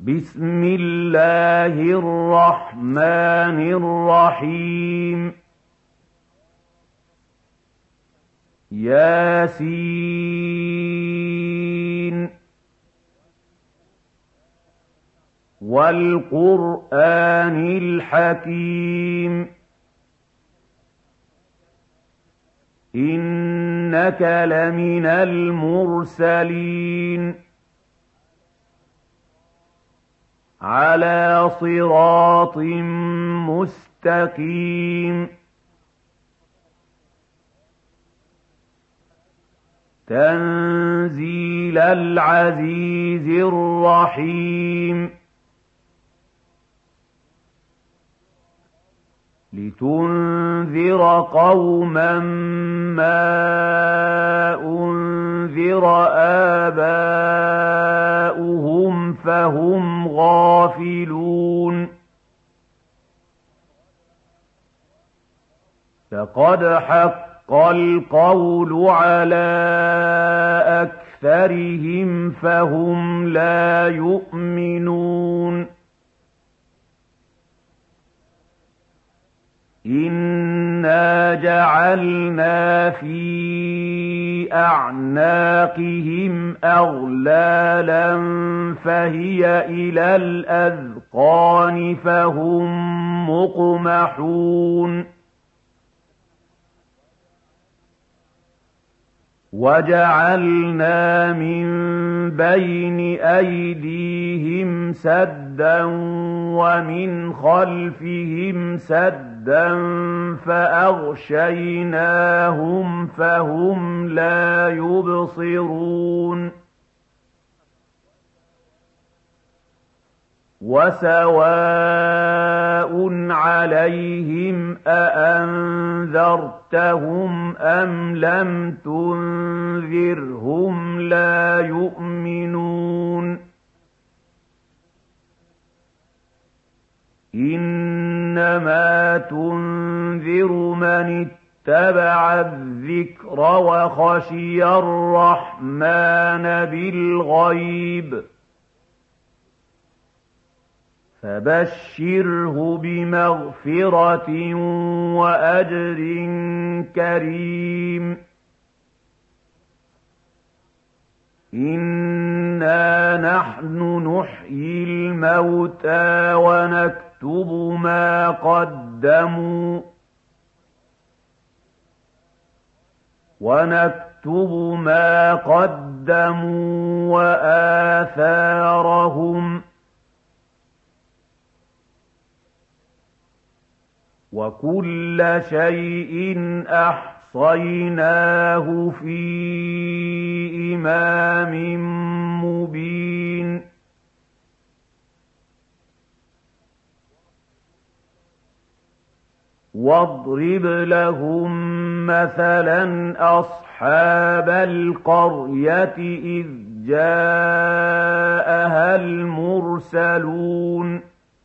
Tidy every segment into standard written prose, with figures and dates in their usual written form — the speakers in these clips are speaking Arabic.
بسم الله الرحمن الرحيم ياسين والقرآن الحكيم إنك لمن المرسلين على صراط مستقيم تنزيل العزيز الرحيم لتنذر قوما ما أنذر آباؤهم فهم غافلون لقد حق القول على أكثرهم فهم لا يؤمنون إنا جعلنا في أعناقهم أغلالا فهي إلى الأذقان فهم مقمحون وجعلنا من بين أيديهم سدا ومن خلفهم سدا فأغشيناهم فهم لا يبصرون وسواء عليهم أأنذرتهم أم لم تنذرهم لا يؤمنون إنما تنذر من اتبع الذكر وخشي الرحمن بالغيب فبشره بمغفرة وأجر كريم إنا نحن نحيي الموتى ونكتب ما قدموا وآثارهم وكل شيء أحصيناه في إمام مبين واضرب لهم مثلا أصحاب القرية إذ جاءها المرسلون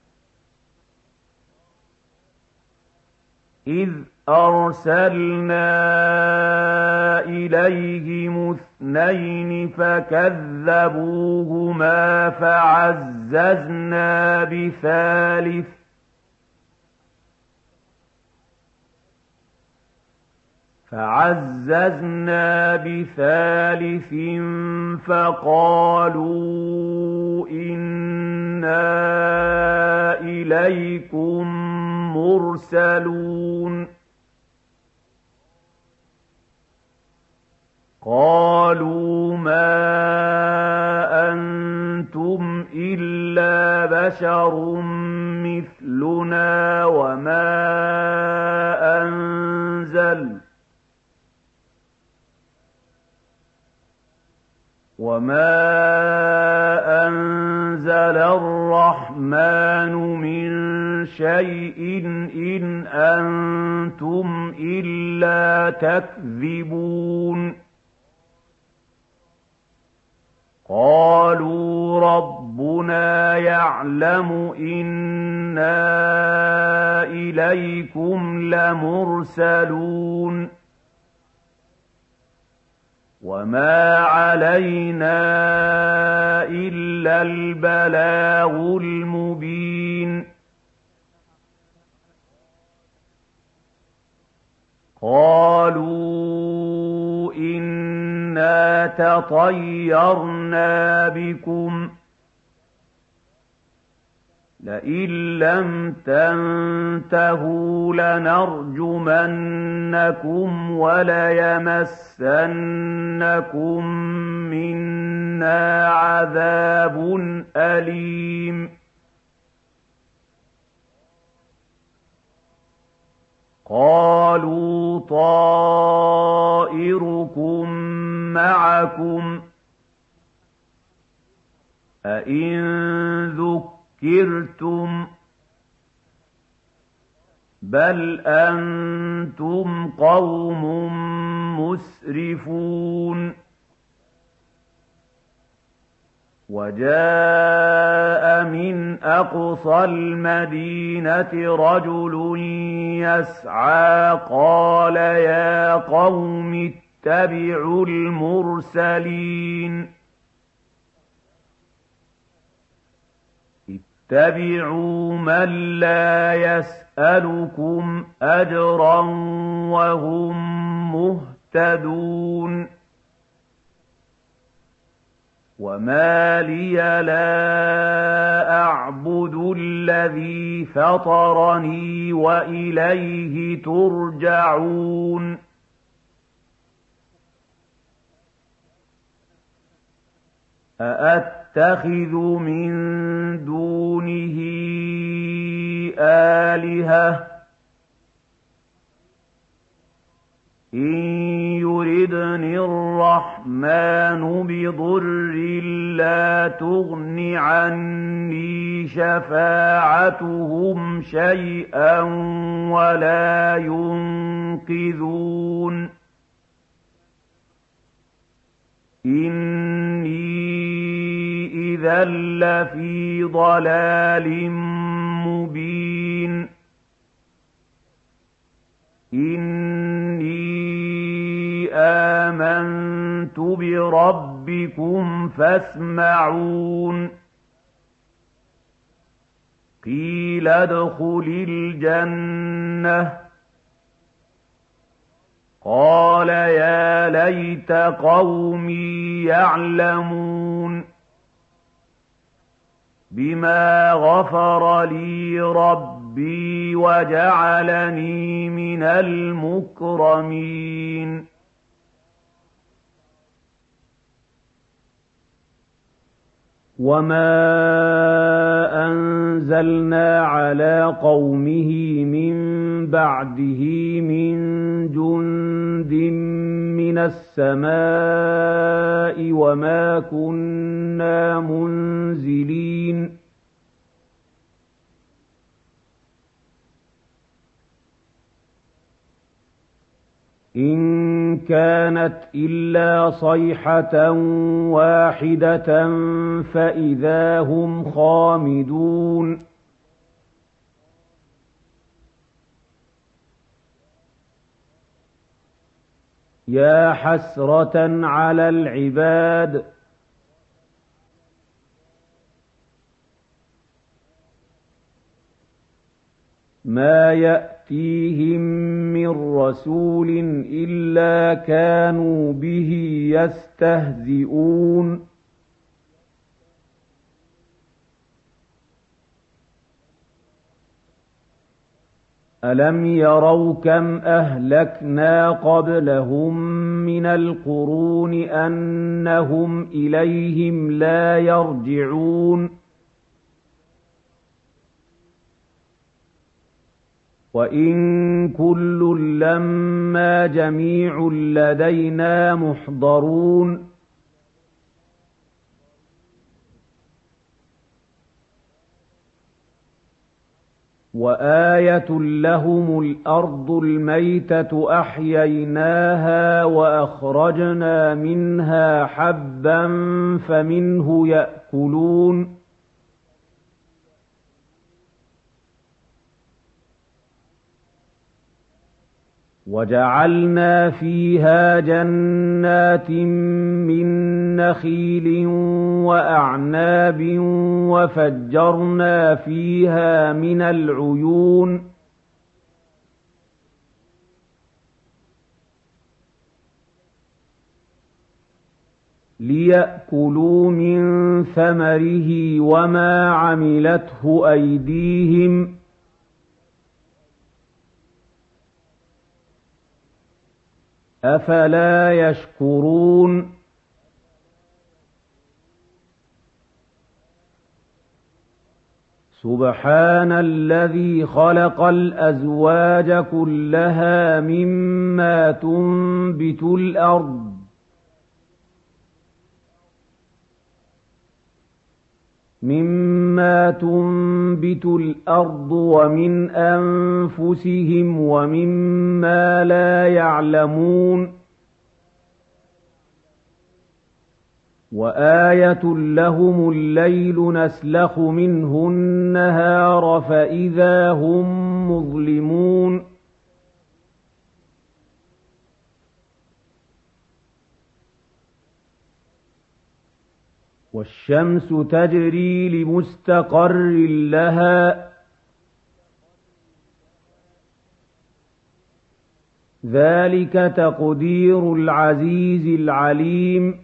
إذ أرسلنا إليهم اثنين فكذبوهما فعززنا بثالث فقالوا إنا إليكم مرسلون قالوا ما أنتم إلا بشر مثلنا وما أنزل الرحمن من شيء إن أنتم إلا تكذبون قالوا ربنا يعلم إنا إليكم لمرسلون وَمَا عَلَيْنَا إِلَّا الْبَلَاغُ الْمُبِينُ قَالُوا إِنَّا تَطَيَّرْنَا بِكُمْ لئن لم تنتهوا لنرجمنكم وليمسنكم منا عذاب أليم قالوا طائركم معكم أئن ذكرتم بل أنتم قوم مسرفون وجاء من أقصى المدينة رجل يسعى قال يا قوم اتبعوا المرسلين اتبعوا من لا يسألكم أجرا وهم مهتدون وما لي لا أعبد الذي فطرني وإليه ترجعون أأتخذ من دونه آلهة إن يردني الرحمن بضر لا تغن عني شفاعتهم شيئا ولا ينقذون إني إذا لفي ضلال مبين إني آمنت بربكم فاسمعون قيل ادخل الجنة قال يا ليت قومي يعلمون بما غفر لي ربي وجعلني من المكرمين وما أنزلنا على قومه من بعده من جند من السماء وما كنا منزلين إن كانت إلا صيحة واحدة فإذا هم خامدون يا حسرة على العباد ما يأتيهم من رسول إلا كانوا به يستهزئون ألم يروا كم أهلكنا قبلهم من القرون أنهم إليهم لا يرجعون وإن كل لما جميع لدينا محضرون وآية لهم الأرض الميتة أحييناها وأخرجنا منها حبا فمنه يأكلون وَجَعَلْنَا فِيهَا جَنَّاتٍ مِّن نَّخِيلٍ وَأَعْنَابٍ وَفَجَّرْنَا فِيهَا مِنَ الْعُيُونِ لِيَأْكُلُوا مِن ثَمَرِهِ وَمَا عَمِلَتْهُ أَيْدِيهِمْ أَفَلَا يَشْكُرُونَ سُبْحَانَ الَّذِي خَلَقَ الْأَزْوَاجَ كُلَّهَا مِمَّا تُنبِتُ الْأَرْضُ وَمِنْ أَنفُسِهِمْ وَمِمَّا لَا يَعْلَمُونَ وَآيَةٌ لَّهُمُ اللَّيْلُ نَسْلَخُ مِنْهُ النَّهَارَ فَإِذَا هُم مُّظْلِمُونَ وَالشَّمْسُ تَجْرِي لِمُسْتَقَرٍّ لَّهَا ذَلِكَ تَقْدِيرُ الْعَزِيزِ الْعَلِيمِ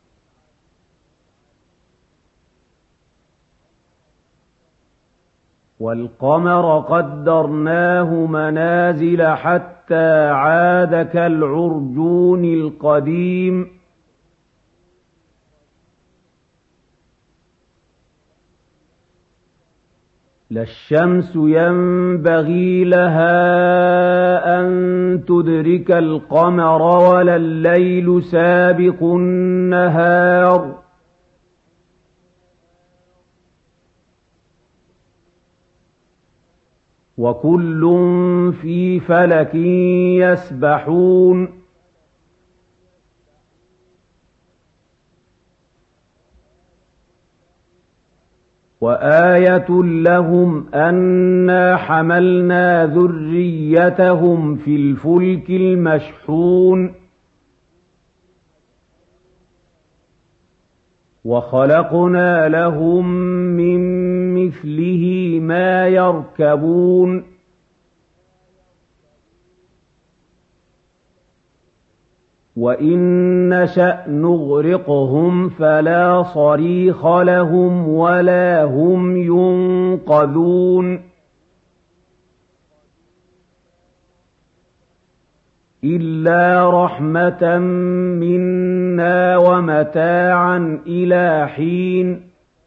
وَالْقَمَرَ قَدَّرْنَاهُ مَنَازِلَ حَتَّىٰ عَادَ كَالْعُرْجُونِ الْقَدِيمِ لا الشمس ينبغي لها أن تدرك القمر ولا الليل سابق النهار وكل في فلك يسبحون وآية لهم أنا حملنا ذريتهم في الفلك المشحون وخلقنا لهم من مثله ما يركبون وإن نشأ نغرقهم فلا صريخ لهم ولا هم ينقذون إلا رحمة منا ومتاعا إلى حين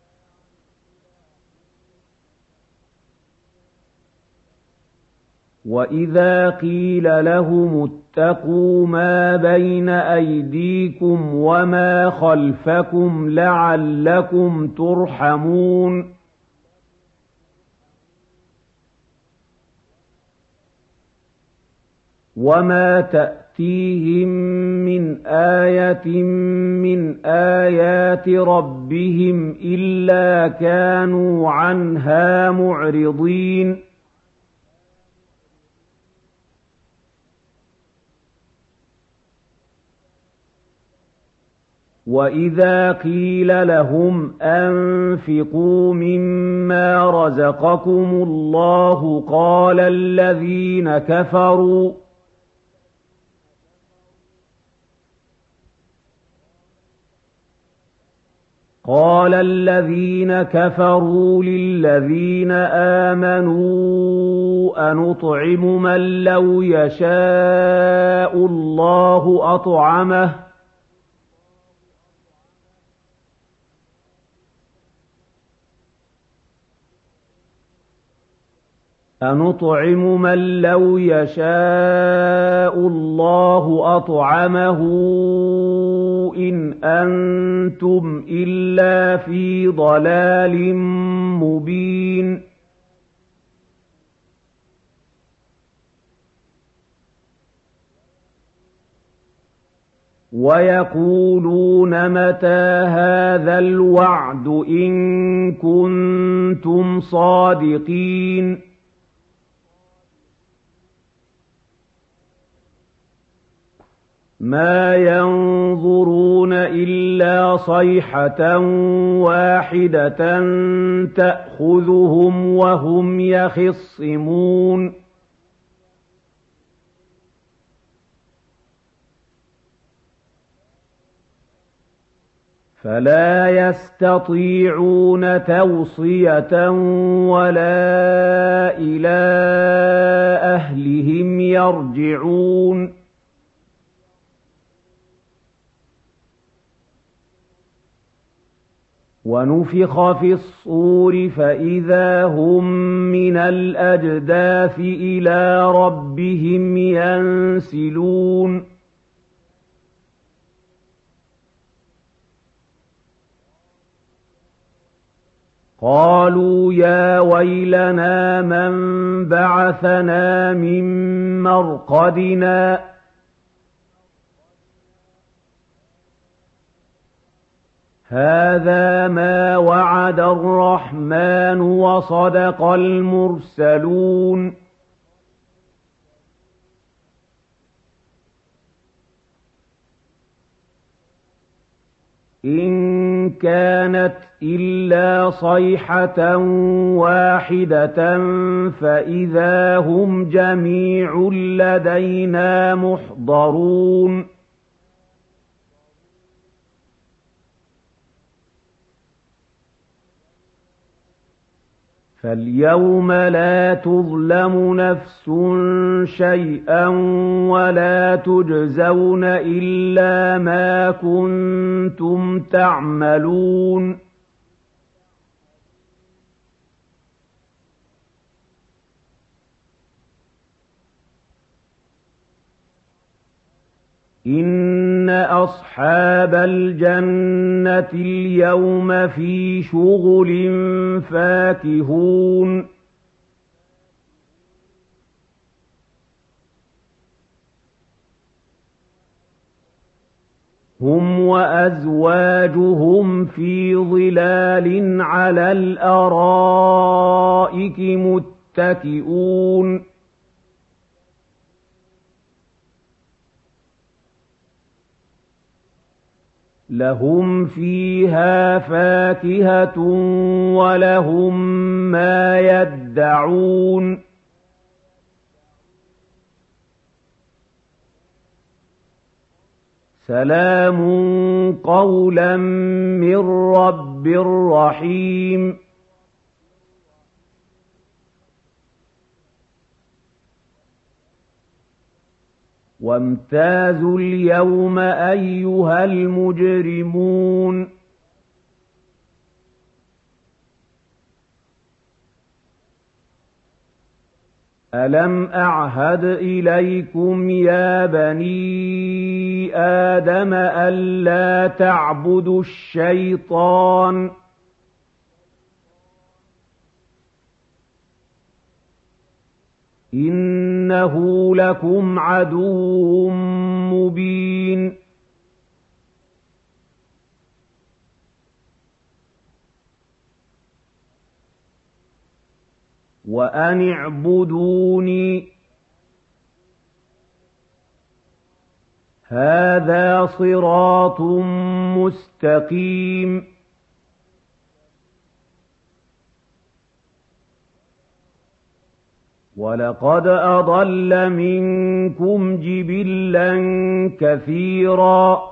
وإذا قيل لهم اتقوا ما بين أيديكم وما خلفكم لعلكم ترحمون وما تأتيهم من آية من آيات ربهم إلا كانوا عنها معرضين وَإِذَا قِيلَ لَهُمْ أَنفِقُوا مِمَّا رَزَقَكُمُ اللَّهُ قَالَ الَّذِينَ كَفَرُوا لِلَّذِينَ آمَنُوا أَنُطْعِمُ مَن لَّوْ يَشَاءُ اللَّهُ أَطْعَمَهُ إِنْ أَنتُمْ إِلَّا فِي ضَلَالٍ مُّبِينٍ وَيَقُولُونَ مَتَىٰ هَٰذَا الْوَعْدُ إِن كُنتُمْ صَادِقِينَ مَا يَنظُرُونَ إِلَّا صَيْحَةً وَاحِدَةً تَأْخُذُهُمْ وَهُمْ يَخِصِّمُونَ فَلَا يَسْتَطِيعُونَ تَوْصِيَةً وَلَا إِلَىٰ أَهْلِهِمْ يَرْجِعُونَ وَنُفِخَ فِي الصُّورِ فَإِذَا هُم مِّنَ الْأَجْدَاثِ إِلَىٰ رَبِّهِمْ يَنسِلُونَ قَالُوا يَا وَيْلَنَا مَن بَعَثَنَا مِن مَّرْقَدِنَا هَٰذَا مَا وَعَدَ الرَّحْمَٰنُ وَصَدَقَ الْمُرْسَلُونَ إِن كَانَتْ إِلَّا صَيْحَةً وَاحِدَةً فَإِذَا هُمْ جَمِيعٌ لَّدَيْنَا مُحْضَرُونَ فَالْيَوْمَ لَا تُظْلَمُ نَفْسٌ شَيْئًا وَلَا تُجْزَوْنَ إِلَّا مَا كُنتُمْ تَعْمَلُونَ إِنَّ أَصْحَابَ الْجَنَّةِ الْيَوْمَ فِي شُغُلٍ فَاكِهُونَ هُمْ وَأَزْوَاجُهُمْ فِي ظِلَالٍ عَلَى الْأَرَائِكِ مُتَّكِئُونَ لَهُمْ فِيهَا فَاكِهَةٌ وَلَهُم مَّا يَدَّعُونَ سَلَامٌ قَوْلًا مِّن رَّبٍّ رَّحِيمٍ وَامْتَازُوا الْيَوْمَ أَيُّهَا الْمُجْرِمُونَ أَلَمْ أَعْهَدْ إِلَيْكُمْ يَا بَنِي آدَمَ أَلَّا تَعْبُدُوا الشَّيْطَانَ إِنَّهُ لَكُمْ عَدُوٌّ مُّبِينٌ وَأَنِ اعْبُدُونِي هَٰذَا صِرَاطٌ مُّسْتَقِيمٌ وَلَقَدْ أَضَلَّ مِنكُمْ جِبِلًّا كَثِيرًا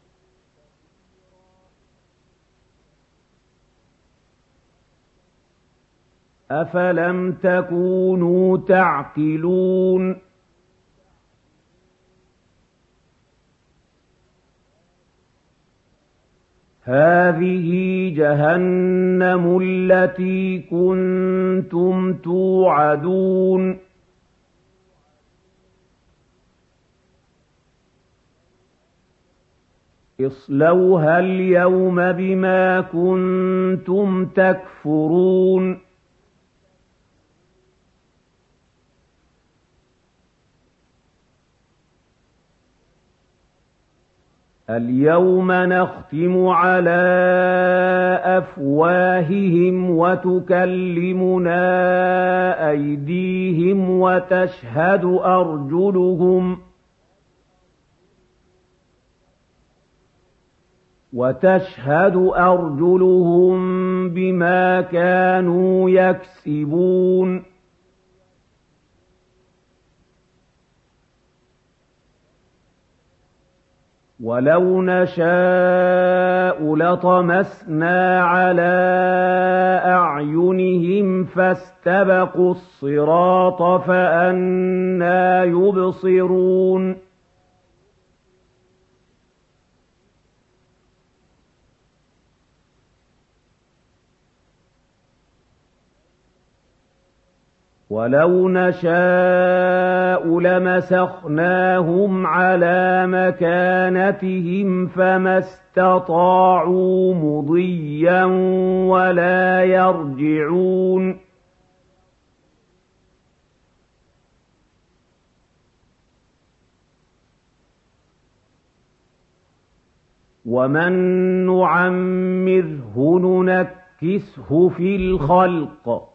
أَفَلَمْ تَكُونُوا تَعْقِلُونَ هَٰذِهِ جَهَنَّمُ الَّتِي كُنتُمْ تُوعَدُونَ اصْلَوْهَا الْيَوْمَ بِمَا كُنتُمْ تَكْفُرُونَ الْيَوْمَ نَخْتِمُ عَلَىٰ أَفْوَاهِهِمْ وَتُكَلِّمُنَا أَيْدِيهِمْ وَتَشْهَدُ أَرْجُلُهُم وتشهد أرجلهم بما كانوا يكسبون ولو نشاء لطمسنا على أعينهم فاستبقوا الصراط فأنى يبصرون ولو نشاء لمسخناهم على مكانتهم فما استطاعوا مضيا ولا يرجعون ومن نعمره ننكسه في الخلق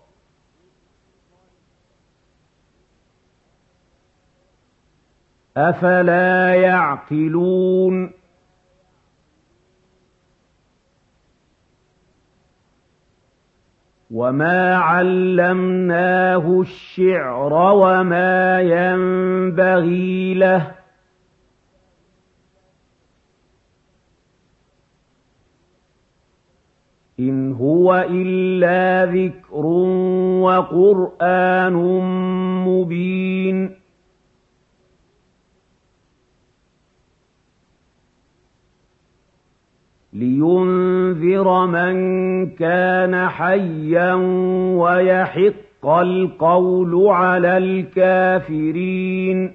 أفلا يعقلون وما علمناه الشعر وما ينبغي له إن هو إلا ذكر وقرآن مبين لينذر من كان حيا ويحق القول على الكافرين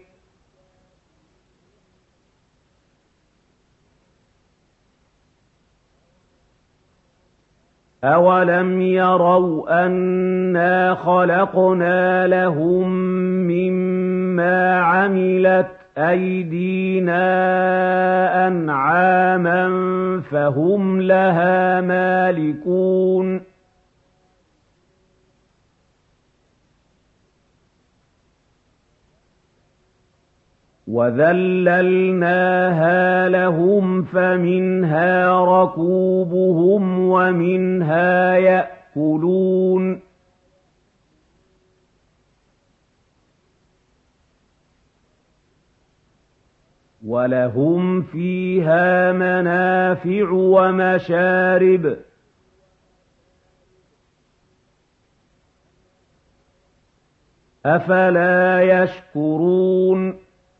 أولم يروا أنا خلقنا لهم مما عملت أيدينا أنعاما فهم لها مالكون وذللناها لهم فمنها ركوبهم ومنها يأكلون ولهم فيها منافع ومشارب أفلا يشكرون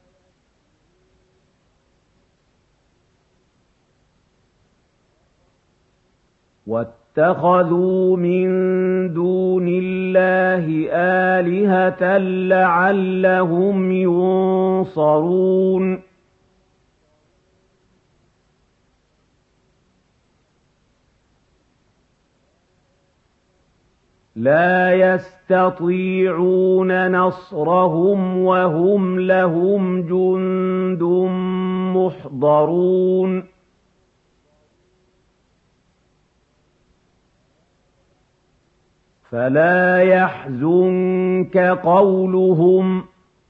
واتخذوا من دون الله آلهة لعلهم ينصرون لا يستطيعون نصرهم وهم لهم جند محضرون فلا يحزنك قولهم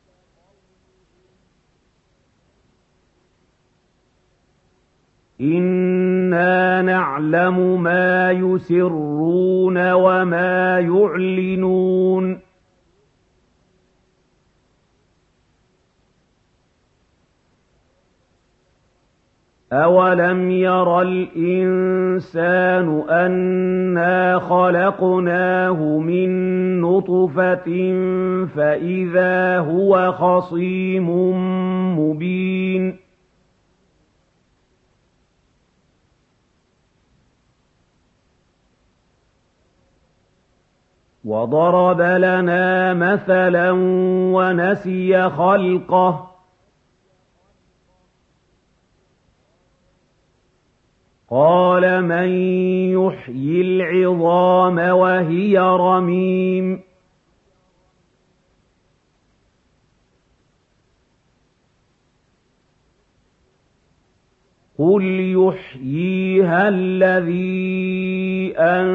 إنا نعلم ما يسرون وما يعلنون أولم ير الإنسان أنا خلقناه من نطفة فإذا هو خصيم مبين وضرب لنا مثلا ونسي خلقه قال من يحيي العظام وهي رميم قل يحييها الذي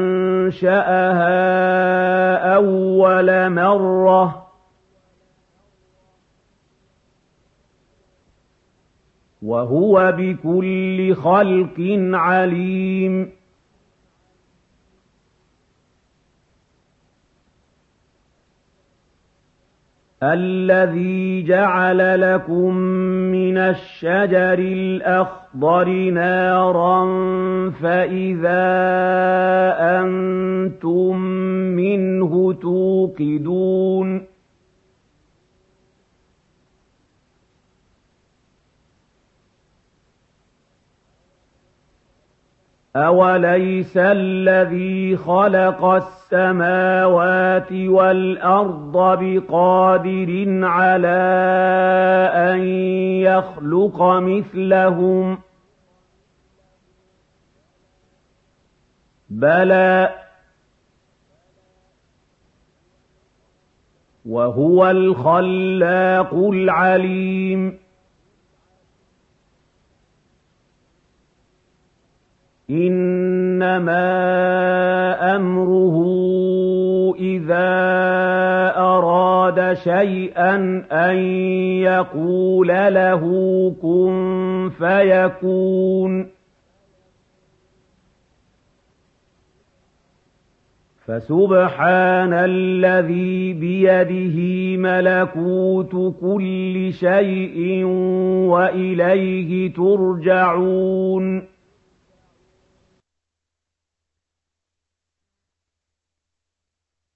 أنشأها أول مرة وهو بكل خلق عليم الذي جعل لكم من الشجر الأخضر نارا فإذا أنتم منه توقدون أوليس الذي خلق السماوات والأرض بقادر على أن يخلق مثلهم بلى وهو الخلاق العليم إنما أمره إذا أراد شيئا أن يقول له كن فيكون فسبحان الذي بيده ملكوت كل شيء وإليه ترجعون